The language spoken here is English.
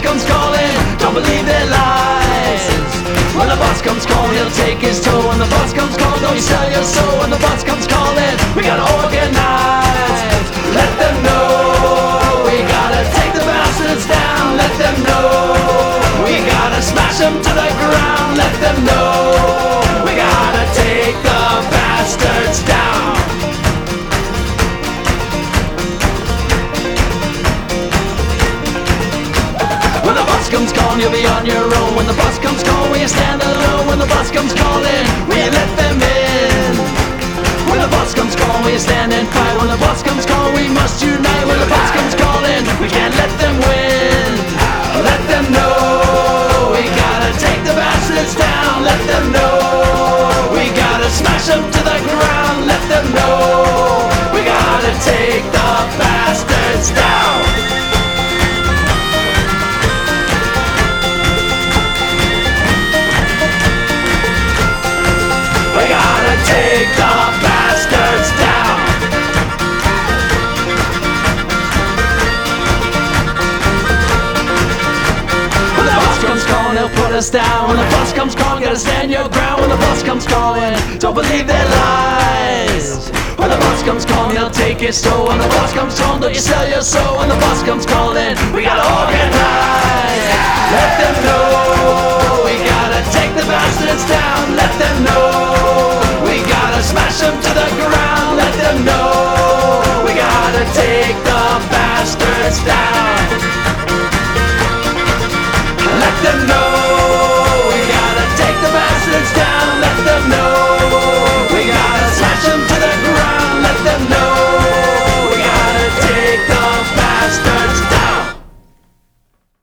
comes calling, don't believe their lies. When the boss comes calling, he'll take his toe. When the boss comes calling, don't you sell your soul. When the boss comes calling, we gotta organize. Let them know we gotta take the bastards down. Let them know we gotta smash them to the ground. Let them know we gotta take the bastards down. When the boss comes calling, you'll be on your own. When the boss comes calling, will you stand alone? When the boss comes calling, will you let them in? When the boss comes calling, will you stand and fight? When the boss comes calling, we must unite. When the boss comes calling, we can't let them win. Let them know we gotta take the bastards down. Let them know we gotta smash them to the ground. Let them know we gotta take the bastards down. Take the bastards down. When the boss comes calling, he'll put us down. When the boss comes calling, gotta stand your ground. When the boss comes calling, don't believe their lies. When the boss comes calling, he'll take his soul. When the boss comes calling, don't you sell your soul. When the boss comes calling, we gotta organize. Let them know we gotta